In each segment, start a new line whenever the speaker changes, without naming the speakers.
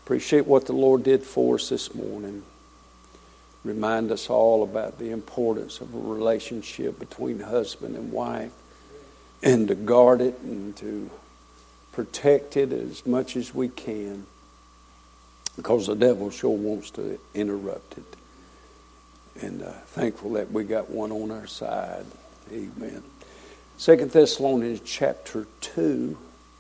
Appreciate what the Lord did for us this morning. Remind us all about the importance of a relationship between husband and wife, and to guard it and to protect it as much as we can, because the devil sure wants to interrupt it. And thankful that we got one on our side. Amen. 2 Thessalonians chapter 2.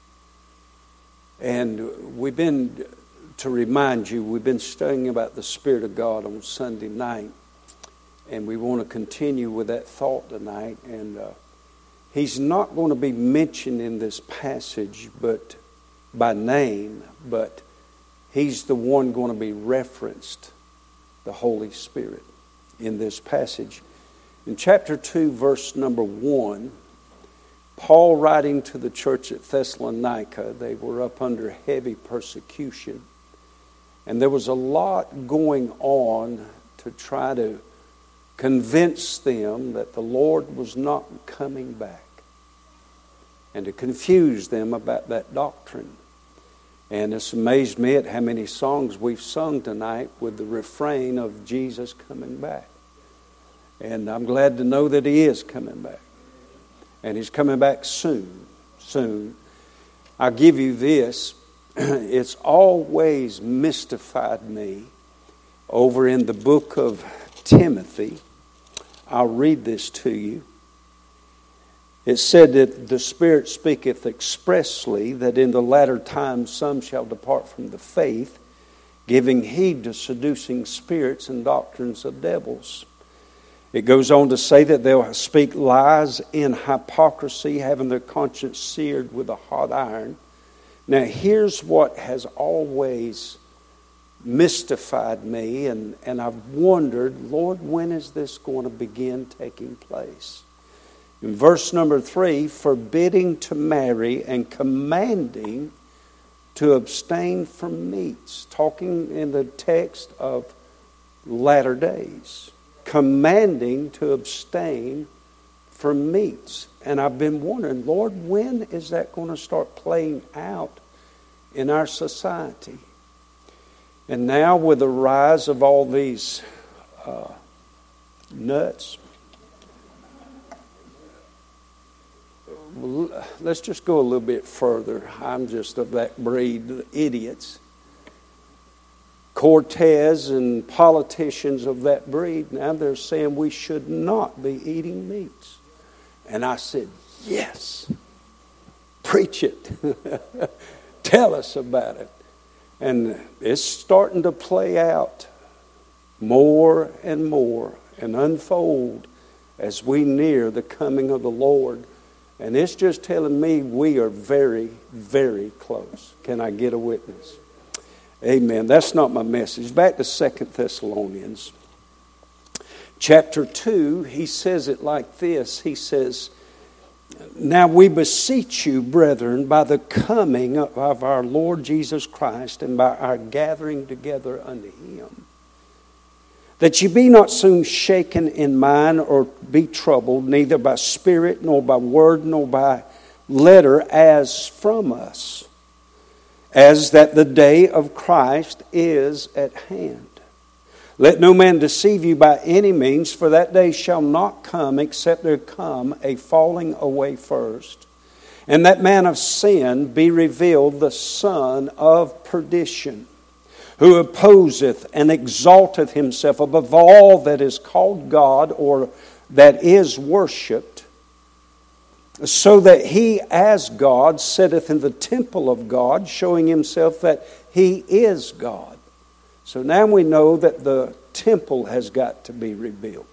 And we've been, to remind you, we've been studying about the Spirit of God on Sunday night. And we want to continue with that thought tonight. And he's not going to be mentioned in this passage but by name, but he's the one going to be referenced, the Holy Spirit, in this passage. In chapter 2, verse number 1, Paul, writing to the church at Thessalonica, they were up under heavy persecution. And there was a lot going on to try to convince them that the Lord was not coming back, and to confuse them about that doctrine. And it's amazed me at how many songs we've sung tonight with the refrain of Jesus coming back. And I'm glad to know that He is coming back. And He's coming back soon, soon. I'll give you this. It's always mystified me over in the book of Timothy. I'll read this to you. It said that the Spirit speaketh expressly that in the latter times some shall depart from the faith, giving heed to seducing spirits and doctrines of devils. It goes on to say that they'll speak lies in hypocrisy, having their conscience seared with a hot iron. Now here's what has always mystified me, and I've wondered, Lord, when is this going to begin taking place? In verse number 3, forbidding to marry and commanding to abstain from meats. Talking in the text of latter days. Commanding to abstain from meats. And I've been wondering, Lord, when is that going to start playing out in our society? And now with the rise of all these nuts, let's just go a little bit further. I'm just of that breed, idiots. Cortez and politicians of that breed, now they're saying we should not be eating meats. And I said, yes, preach it. Tell us about it. And it's starting to play out more and more and unfold as we near the coming of the Lord. And it's just telling me we are very, very close. Can I get a witness? Amen. That's not my message. Back to 2 Thessalonians. Chapter 2, he says it like this. He says, now we beseech you, brethren, by the coming of our Lord Jesus Christ and by our gathering together unto Him, that ye be not soon shaken in mind or be troubled, neither by spirit, nor by word, nor by letter, as from us, as that the day of Christ is at hand. Let no man deceive you by any means, for that day shall not come except there come a falling away first, and that man of sin be revealed, the son of perdition, who opposeth and exalteth himself above all that is called God or that is worshipped, so that he as God sitteth in the temple of God, showing himself that he is God. So now we know that the temple has got to be rebuilt.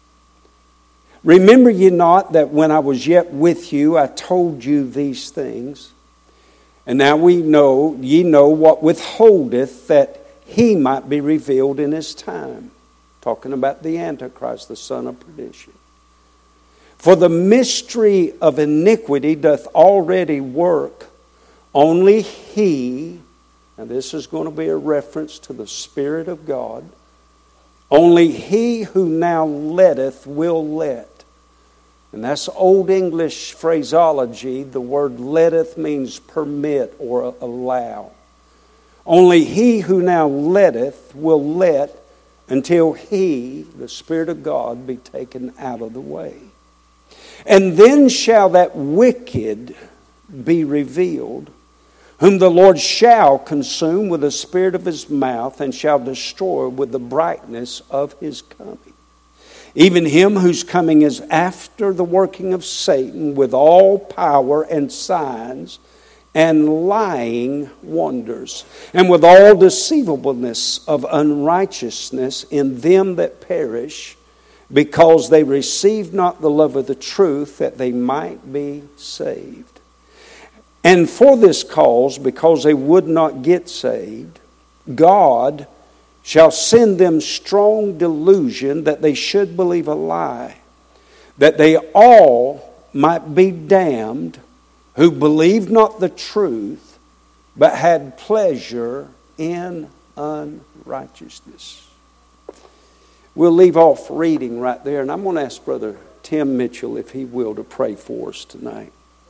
Remember ye not that when I was yet with you, I told you these things? And now ye know what withholdeth, that he might be revealed in his time. Talking about the Antichrist, the son of perdition. For the mystery of iniquity doth already work. Only he, and this is going to be a reference to the Spirit of God, only he who now letteth will let. And that's Old English phraseology. The word letteth means permit or allow. Only he who now letteth will let until he, the Spirit of God, be taken out of the way. And then shall that wicked be revealed, whom the Lord shall consume with the spirit of his mouth, and shall destroy with the brightness of his coming. Even him whose coming is after the working of Satan, with all power and signs and lying wonders, and with all deceivableness of unrighteousness in them that perish, because they received not the love of the truth, that they might be saved. And for this cause, because they would not get saved, God shall send them strong delusion that they should believe a lie, that they all might be damned who believed not the truth, but had pleasure in unrighteousness. We'll leave off reading right there, and I'm going to ask Brother Tim Mitchell, if he will, to pray for us tonight.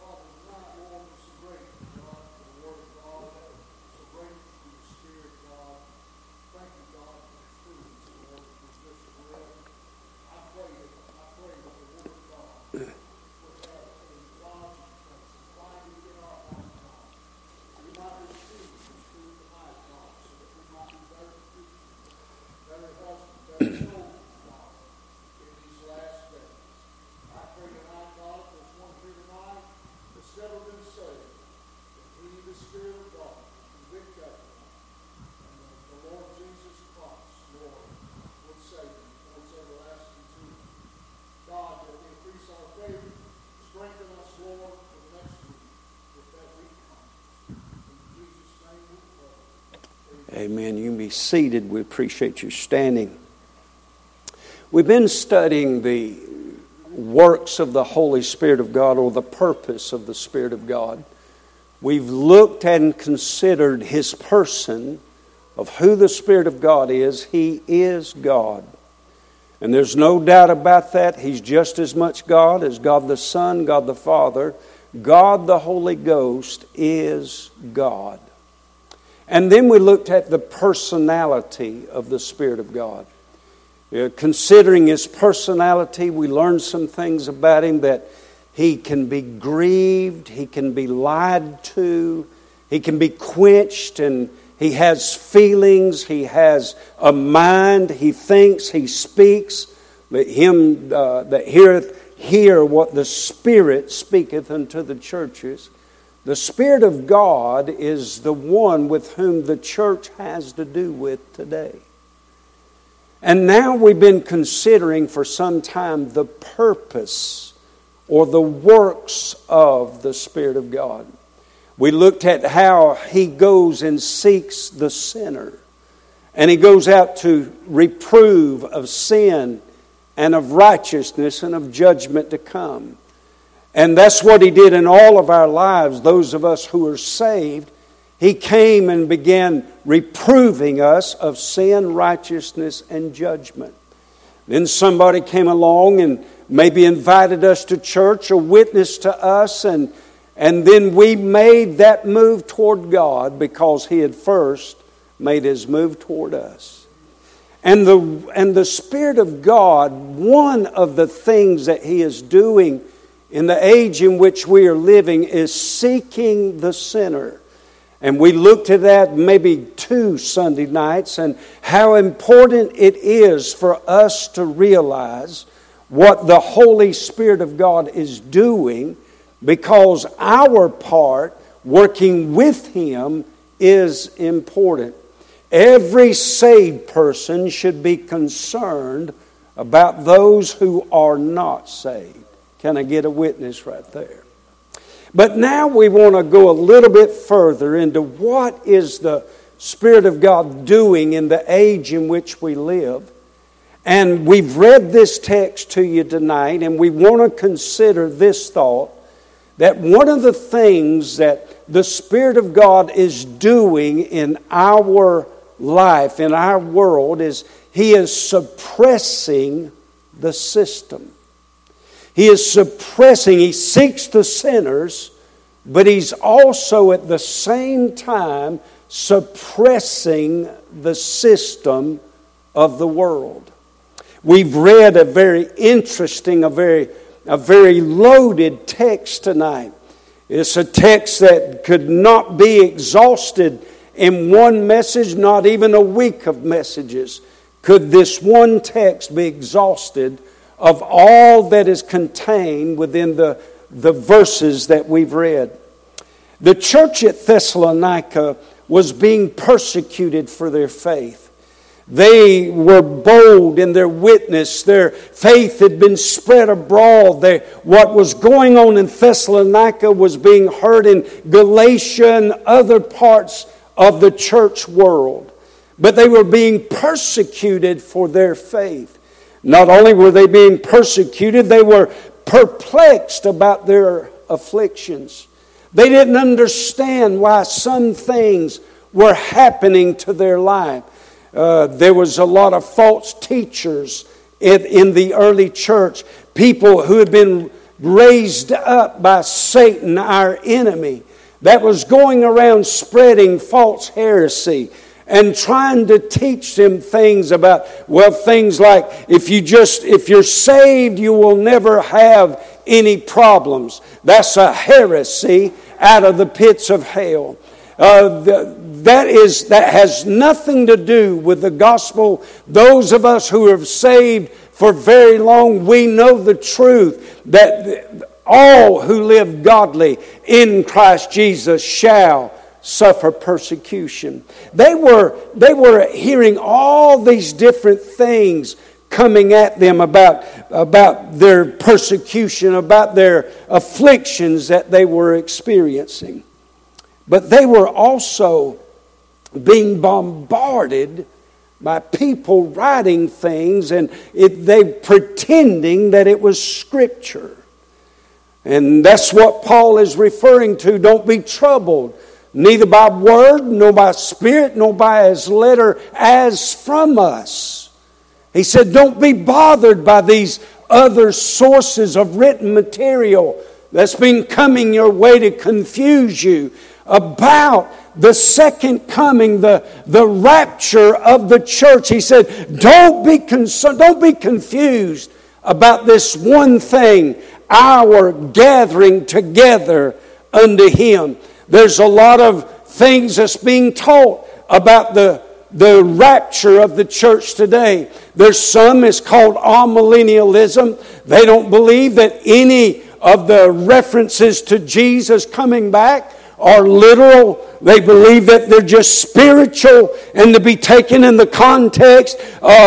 Amen. You can be seated. We appreciate you standing. We've been studying the works of the Holy Spirit of God, or the purpose of the Spirit of God. We've looked and considered His person, of who the Spirit of God is. He is God. And there's no doubt about that. He's just as much God as God the Son, God the Father. God the Holy Ghost is God. And then we looked at the personality of the Spirit of God. Considering His personality, we learned some things about Him, that He can be grieved, He can be lied to, He can be quenched, and He has feelings, He has a mind, He thinks, He speaks. Let him that heareth hear what the Spirit speaketh unto the churches. The Spirit of God is the one with whom the church has to do with today. And now we've been considering for some time the purpose or the works of the Spirit of God. We looked at how He goes and seeks the sinner. And He goes out to reprove of sin and of righteousness and of judgment to come. And that's what He did in all of our lives, those of us who are saved. He came and began reproving us of sin, righteousness, and judgment. Then somebody came along and maybe invited us to church or witnessed to us, and then we made that move toward God because He had first made His move toward us. And the Spirit of God, one of the things that He is doing in the age in which we are living, is seeking the sinner. And we looked at that maybe 2 Sunday nights, and how important it is for us to realize what the Holy Spirit of God is doing, because our part, working with Him, is important. Every saved person should be concerned about those who are not saved. Can I get a witness right there? But now we want to go a little bit further into what is the Spirit of God doing in the age in which we live. And we've read this text to you tonight, and we want to consider this thought, that one of the things that the Spirit of God is doing in our life, in our world, is He is suppressing the system. He is suppressing, He seeks the sinners, but He's also at the same time suppressing the system of the world. We've read a very interesting, a very loaded text tonight. It's a text that could not be exhausted in one message, not even a week of messages. Could this one text be exhausted of all that is contained within the verses that we've read? The church at Thessalonica was being persecuted for their faith. They were bold in their witness. Their faith had been spread abroad. What was going on in Thessalonica was being heard in Galatia and other parts of the church world. But they were being persecuted for their faith. Not only were they being persecuted, they were perplexed about their afflictions. They didn't understand why some things were happening to their life. There was a lot of false teachers in the early church. People who had been raised up by Satan, our enemy, that was going around spreading false heresy and trying to teach them things about, things like, if you're saved, you will never have any problems. That's a heresy out of the pits of hell. That has nothing to do with the gospel. Those of us who have saved for very long, we know the truth that all who live godly in Christ Jesus shall suffer persecution. They were hearing all these different things coming at them about their persecution, about their afflictions that they were experiencing. But they were also being bombarded by people writing things and they pretending that it was Scripture. And that's what Paul is referring to. Don't be troubled, neither by word, nor by spirit, nor by his letter as from us. He said, don't be bothered by these other sources of written material that's been coming your way to confuse you about the second coming, the rapture of the church. He said, don't be concerned, don't be confused about this one thing, our gathering together unto Him. There's a lot of things that's being taught about the rapture of the church today. There's some, it's called amillennialism. They don't believe that any of the references to Jesus coming back are literal. They believe that they're just spiritual and to be taken in the context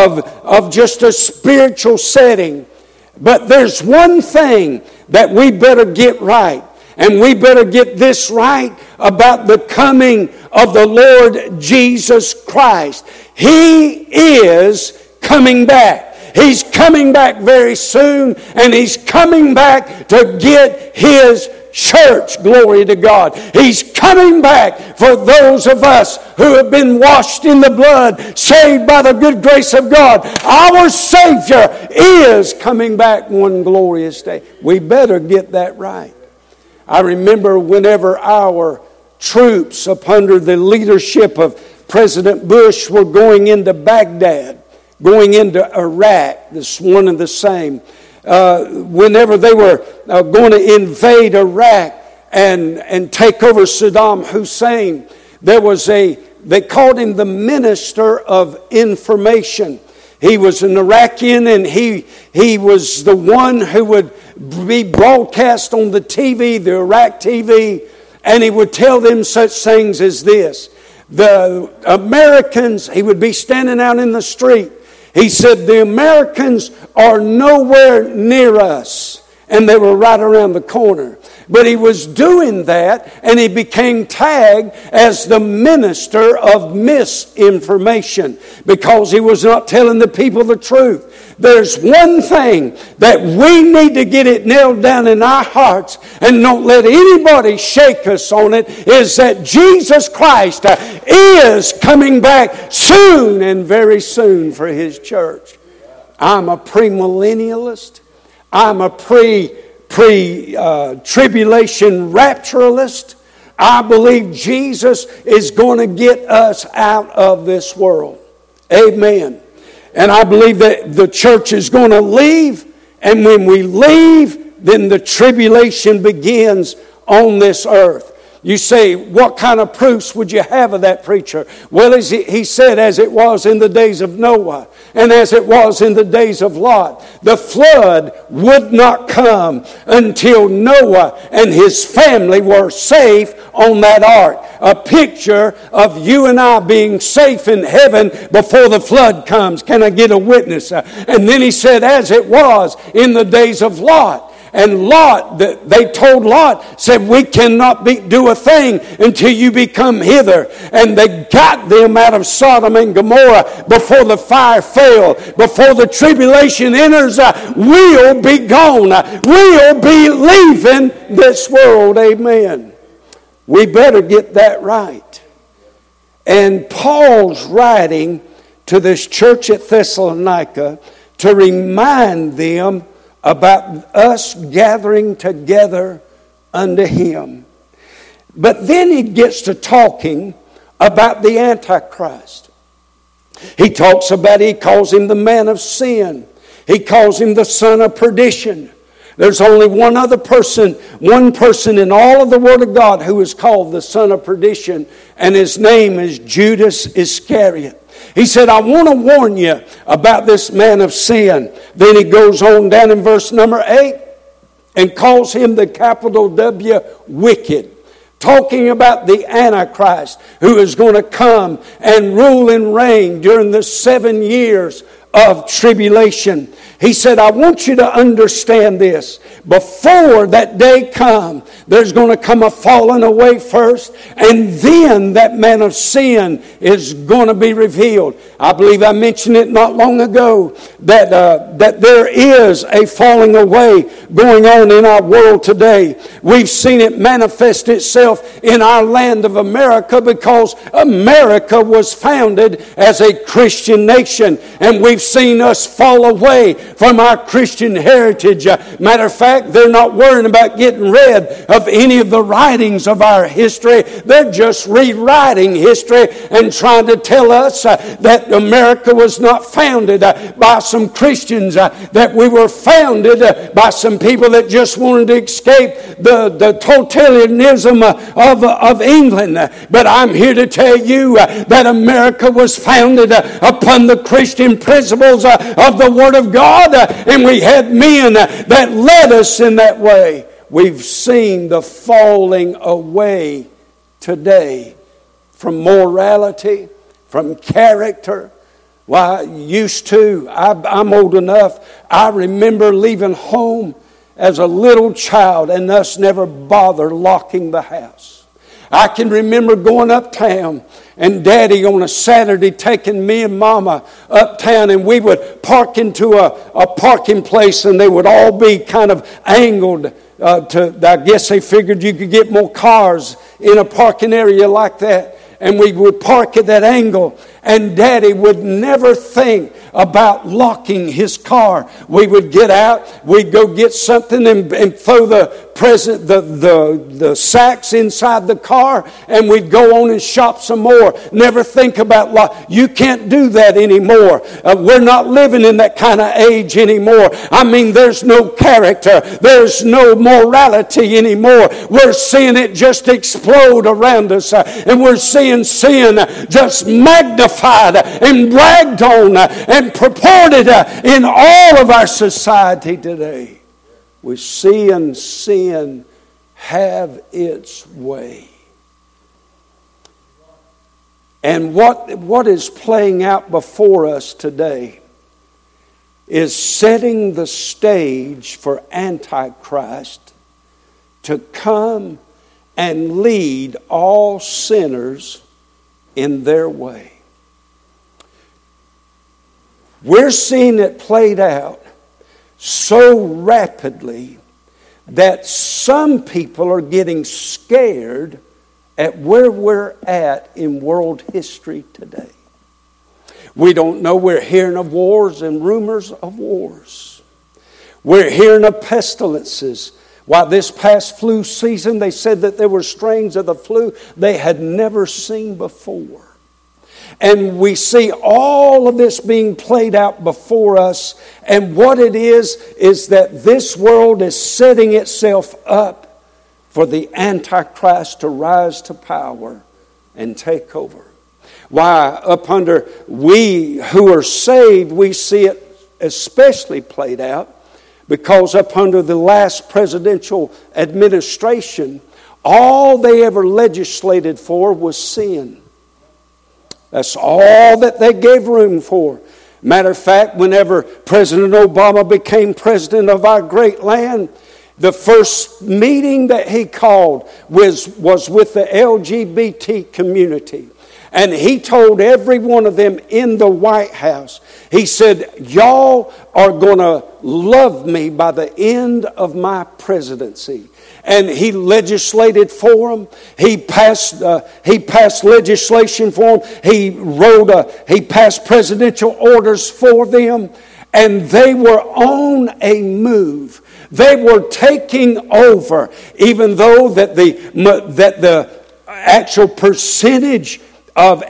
of just a spiritual setting. But there's one thing that we better get right. And we better get this right about the coming of the Lord Jesus Christ. He is coming back. He's coming back very soon, and He's coming back to get His church. Glory to God. He's coming back for those of us who have been washed in the blood, saved by the good grace of God. Our Savior is coming back one glorious day. We better get that right. I remember whenever our troops, up under the leadership of President Bush, were going into Baghdad, going into Iraq, this one and the same. Whenever they were going to invade Iraq and take over Saddam Hussein, there was they called him the Minister of Information. He was an Iraqian, and he was the one who would be broadcast on the TV, the Iraq TV, and he would tell them such things as this. The Americans, he would be standing out in the street. He said, the Americans are nowhere near us. And they were right around the corner. But he was doing that, and he became tagged as the minister of misinformation because he was not telling the people the truth. There's one thing that we need to get it nailed down in our hearts and don't let anybody shake us on it, is that Jesus Christ is coming back soon and very soon for His church. I'm a premillennialist. I'm a pre-tribulation rapturalist. I believe Jesus is going to get us out of this world. Amen. And I believe that the church is going to leave. And when we leave, then the tribulation begins on this earth. You say, what kind of proofs would you have of that, preacher? Well, he said, as it was in the days of Noah and as it was in the days of Lot. The flood would not come until Noah and his family were safe on that ark. A picture of you and I being safe in heaven before the flood comes. Can I get a witness? And then he said, as it was in the days of Lot. And Lot, they told Lot, said, we cannot do a thing until you become hither. And they got them out of Sodom and Gomorrah before the fire fell. Before the tribulation enters, we'll be gone. We'll be leaving this world. Amen. We better get that right. And Paul's writing to this church at Thessalonica to remind them about us gathering together unto Him. But then he gets to talking about the Antichrist. He talks about, he calls him the man of sin. He calls him the son of perdition. There's only one person in all of the Word of God who is called the son of perdition, and his name is Judas Iscariot. He said, I want to warn you about this man of sin. Then he goes on down in verse number 8 and calls him the capital W, wicked. Talking about the Antichrist who is going to come and rule and reign during the 7 years of tribulation. He said, I want you to understand this. Before that day come, there's going to come a falling away first, and then that man of sin is going to be revealed. I believe I mentioned it not long ago that there is a falling away going on in our world today. We've seen it manifest itself in our land of America because America was founded as a Christian nation, and we've seen us fall away from our Christian heritage. Matter of fact, they're not worrying about getting rid of any of the writings of our history. They're just rewriting history and trying to tell us that America was not founded by some Christians, that we were founded by some people that just wanted to escape the totalitarianism of England. But I'm here to tell you that America was founded upon the Christian principles of the Word of God, and we had men that led us in that way. We've seen the falling away today from morality, from character. Why, used to, I'm old enough, I remember leaving home as a little child and us never bother locking the house. I can remember going uptown and Daddy on a Saturday taking me and Mama uptown, and we would park into a parking place, and they would all be kind of angled I guess they figured you could get more cars in a parking area like that. And we would park at that angle, and Daddy would never think about locking his car. We would get out, we'd go get something and throw the sacks inside the car, and we'd go on and shop some more. Never think about lock. You can't do that anymore. We're not living in that kind of age anymore. I mean, there's no character. There's no morality anymore. We're seeing it just explode around us, and we're seeing sin just magnified and bragged on and purported in all of our society today. We're seeing sin have its way. And what is playing out before us today is setting the stage for Antichrist to come and lead all sinners in their way. We're seeing it played out so rapidly that some people are getting scared at where we're at in world history today. We don't know. We're hearing of wars and rumors of wars. We're hearing of pestilences. Why, this past flu season, they said that there were strains of the flu they had never seen before. And we see all of this being played out before us. And what it is that this world is setting itself up for the Antichrist to rise to power and take over. Why, up under we who are saved, we see it especially played out. Because up under the last presidential administration, all they ever legislated for was sin. That's all that they gave room for. Matter of fact, whenever President Obama became president of our great land, the first meeting that he called was with the LGBT community. And he told every one of them in the White House, he said, y'all are going to love me by the end of my presidency. And he legislated for them. He passed legislation for them. He passed presidential orders for them. And they were on a move. They were taking over, even though that the actual percentage of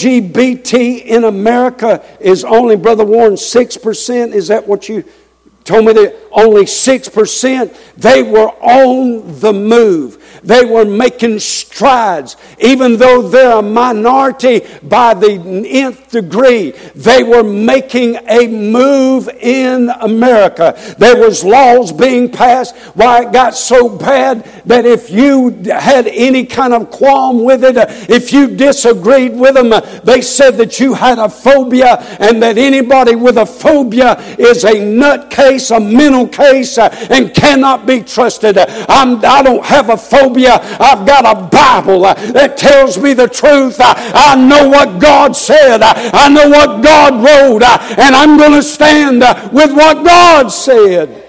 LGBT in America is only, Brother Warren, 6%. Is that what you told me? That only 6%. They were on the move. They were making strides. Even though they're a minority by the nth degree, they were making a move in America. There was laws being passed. Why, it got so bad that if you had any kind of qualm with it, if you disagreed with them, they said that you had a phobia, and that anybody with a phobia is a nutcase, a mental case, and cannot be trusted. I don't have a phobia. I've got a Bible that tells me the truth. I know what God said. I know what God wrote. And I'm going to stand with what God said.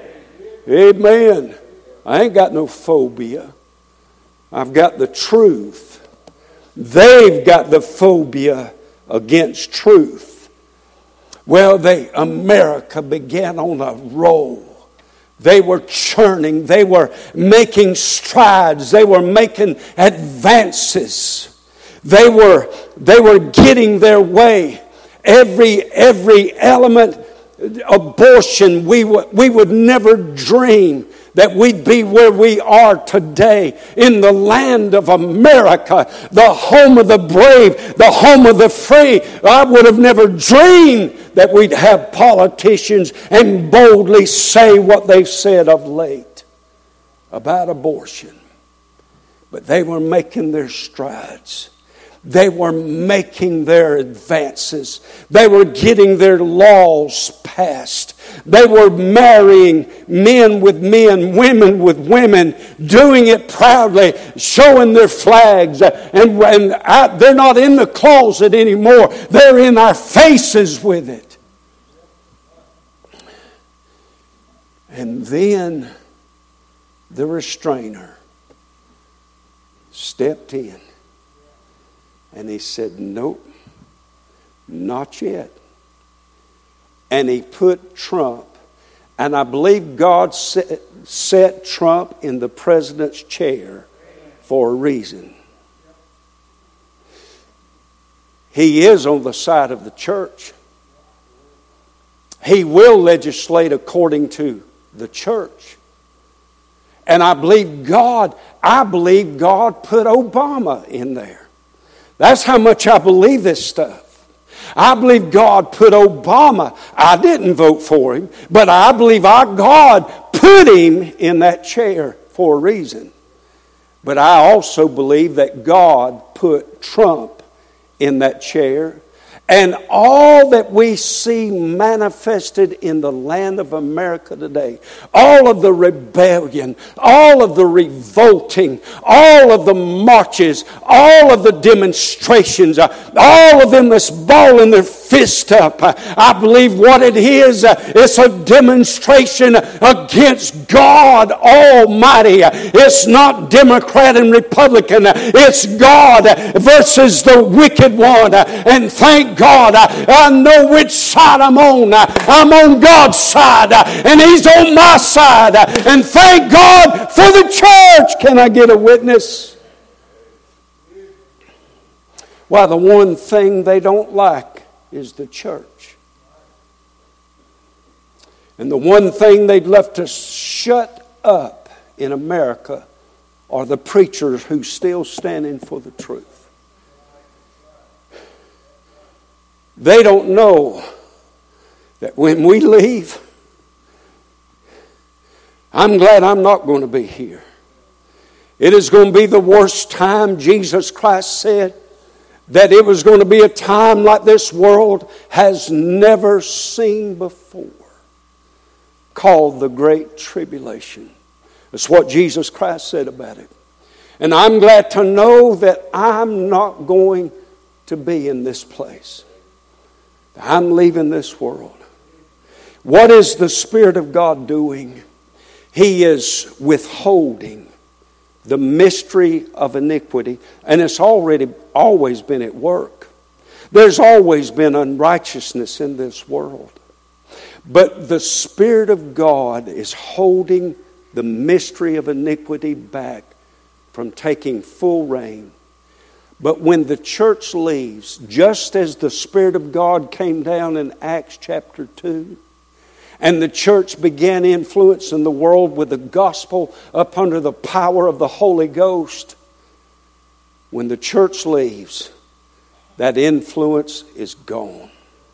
Amen. I ain't got no phobia. I've got the truth. They've got the phobia against truth. Well, America began on a roll. They were churning. They were making strides. They were making advances. They were getting their way. Every element, abortion, we would never dream that we'd be where we are today in the land of America, the home of the brave, the home of the free. I would have never dreamed that we'd have politicians and boldly say what they've said of late about abortion. But they were making their strides. They were making their advances. They were getting their laws passed. They were marrying men with men, women with women, doing it proudly, showing their flags. And they're not in the closet anymore. They're in our faces with it. And then the restrainer stepped in. And he said, nope, not yet. And he put Trump, and I believe God set Trump in the president's chair for a reason. He is on the side of the church. He will legislate according to the church. And I believe God put Obama in there. That's how much I believe this stuff. I believe God put Obama. I didn't vote for him, but I believe our God put him in that chair for a reason. But I also believe that God put Trump in that chair. And all that we see manifested in the land of America today, all of the rebellion, all of the revolting, all of the marches, all of the demonstrations, all of them that's balling their fist up. I believe what it is, it's a demonstration against God Almighty. It's not Democrat and Republican. It's God versus the wicked one. And thank God, I know which side I'm on. I'm on God's side, and He's on my side. And thank God for the church. Can I get a witness? Why, the one thing they don't like is the church. And the one thing they'd love to shut up in America are the preachers who still standing for the truth. They don't know that when we leave, I'm glad I'm not going to be here. It is going to be the worst time. Jesus Christ said that it was going to be a time like this world has never seen before, called the Great Tribulation. That's what Jesus Christ said about it. And I'm glad to know that I'm not going to be in this place. I'm leaving this world. What is the Spirit of God doing? He is withholding the mystery of iniquity, and it's always been at work. There's always been unrighteousness in this world. But the Spirit of God is holding the mystery of iniquity back from taking full reign. But when the church leaves, just as the Spirit of God came down in Acts chapter 2, and the church began influencing the world with the gospel up under the power of the Holy Ghost. When the church leaves, that influence is gone.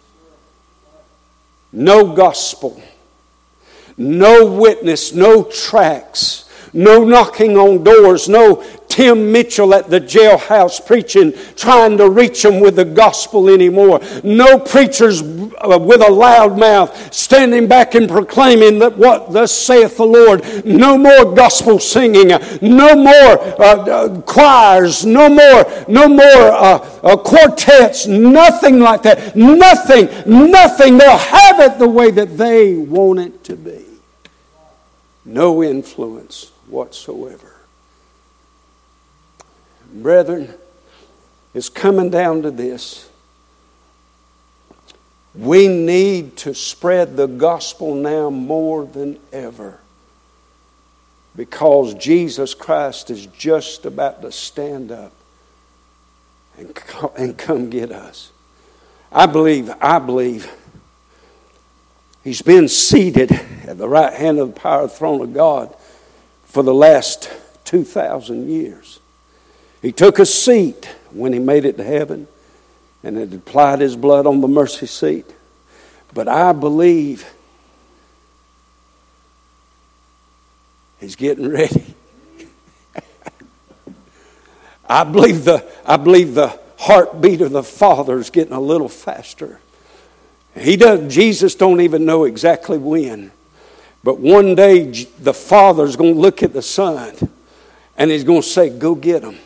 No gospel, no witness, no tracts, no knocking on doors, no Tim Mitchell at the jailhouse preaching, trying to reach them with the gospel anymore. No preachers with a loud mouth standing back and proclaiming that what thus saith the Lord. No more gospel singing. No more choirs. No more quartets. Nothing like that. Nothing. They'll have it the way that they want it to be. No influence whatsoever. Brethren, it's coming down to this. We need to spread the gospel now more than ever, because Jesus Christ is just about to stand up and come get us. I believe He's been seated at the right hand of the power throne of God for the last 2,000 years. He took a seat when He made it to heaven and had applied His blood on the mercy seat. But I believe He's getting ready. I believe the heartbeat of the Father is getting a little faster. Jesus don't even know exactly when. But one day the Father's going to look at the Son and He's going to say, go get them.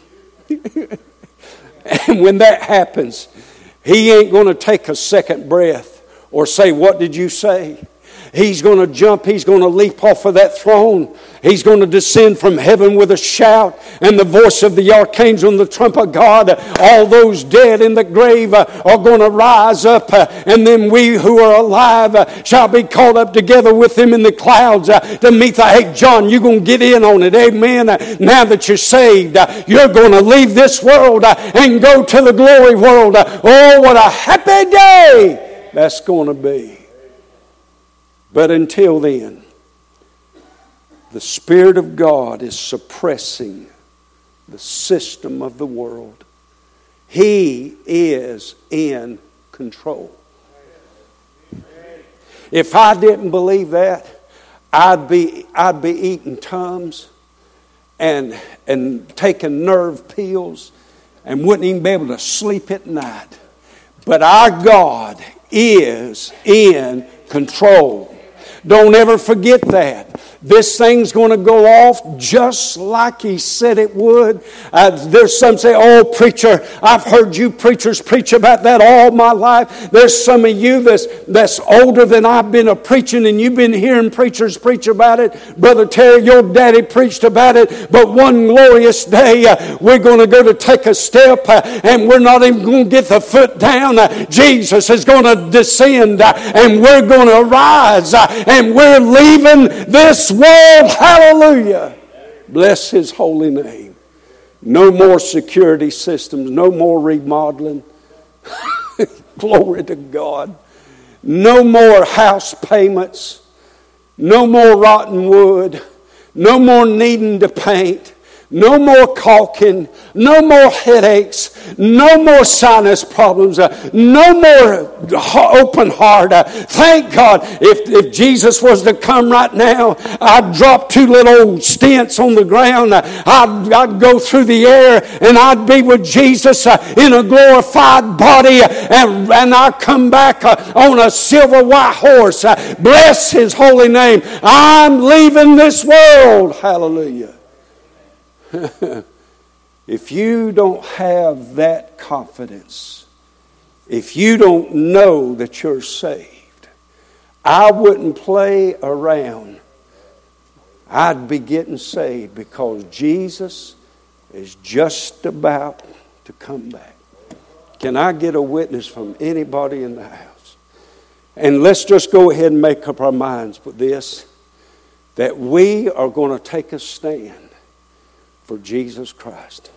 And when that happens, He ain't going to take a second breath or say, what did you say? He's going to jump. He's going to leap off of that throne. He's going to descend from heaven with a shout and the voice of the archangel and the trump of God. All those dead in the grave are going to rise up, and then we who are alive shall be caught up together with Him in the clouds to meet the... Hey, John, you're going to get in on it. Amen. Now that you're saved, you're going to leave this world and go to the glory world. Oh, what a happy day that's going to be. But until then, the Spirit of God is suppressing the system of the world. He is in control. If I didn't believe that, I'd be eating Tums and taking nerve pills and wouldn't even be able to sleep at night. But our God is in control. Don't ever forget that. This thing's going to go off just like He said it would. There's some say, oh, preacher, I've heard you preachers preach about that all my life. There's some of you that's older than I've been a preaching, and you've been hearing preachers preach about it. Brother Terry, your daddy preached about it. But one glorious day, we're going to go to take a step, and we're not even going to get the foot down. Jesus is going to descend, and we're going to rise, and we're leaving this world. Hallelujah. Bless His holy name. No more security systems. No more remodeling. Glory to God. No more house payments. No more rotten wood. No more needing to paint. No more caulking. No more headaches. No more sinus problems. No more open heart. Thank God. If Jesus was to come right now, I'd drop 2 little old stents on the ground. I'd go through the air, and I'd be with Jesus in a glorified body, and I'd come back on a silver white horse. Bless His holy name. I'm leaving this world. Hallelujah. If you don't have that confidence, if you don't know that you're saved, I wouldn't play around. I'd be getting saved, because Jesus is just about to come back. Can I get a witness from anybody in the house? And let's just go ahead and make up our minds with this, that we are going to take a stand for Jesus Christ.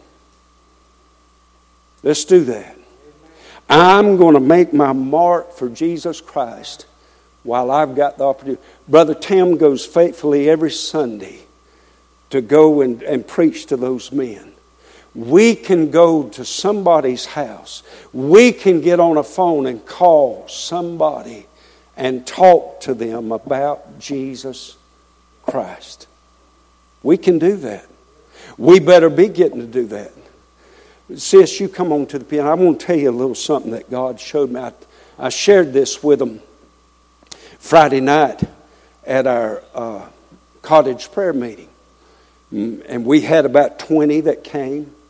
Let's do that. I'm going to make my mark for Jesus Christ while I've got the opportunity. Brother Tim goes faithfully every Sunday to go and preach to those men. We can go to somebody's house. We can get on a phone and call somebody and talk to them about Jesus Christ. We can do that. We better be getting to do that. Sis, you come on to the piano. I want to tell you a little something that God showed me. I shared this with them Friday night at our cottage prayer meeting. And we had about 20 that came.